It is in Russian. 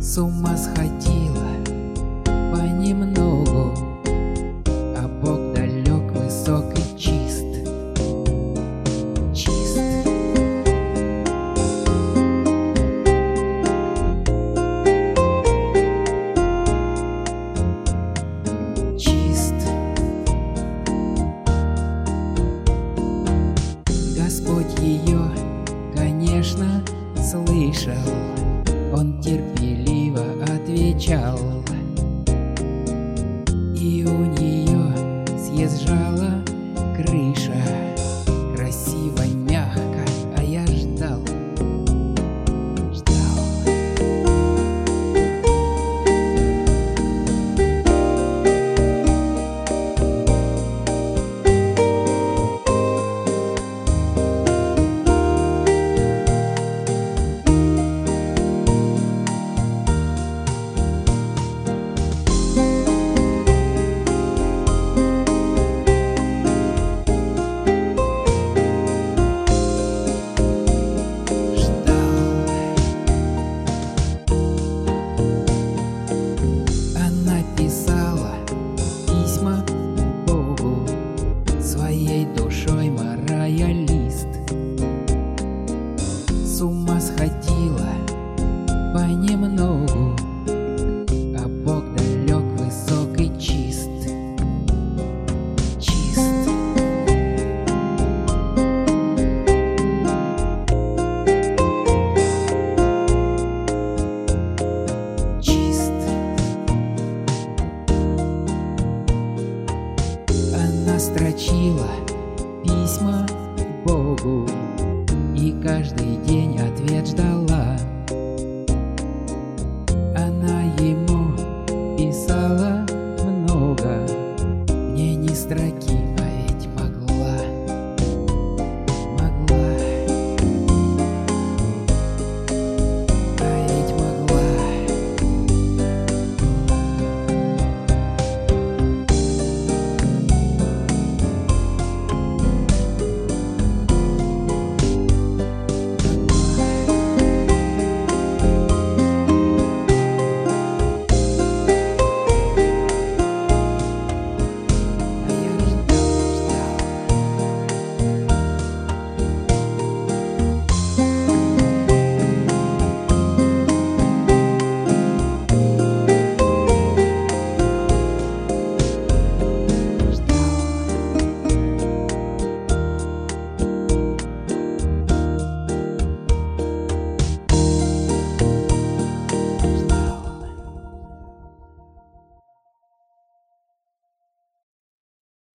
С ума сходила понемногу, а Бог далек, высок и чист. Чист. Чист. Господь ее, конечно, слышал. Он терпеливо отвечал, и у нее съезжала крыша. Красиво, мягко, а я ждал, ждал. Своей душой марая лист. С ума сходила понемногу, а Бог далек, высок и чист. Чист. Чист. Она строчила письма Богу и каждый день ответ ждала. Она ему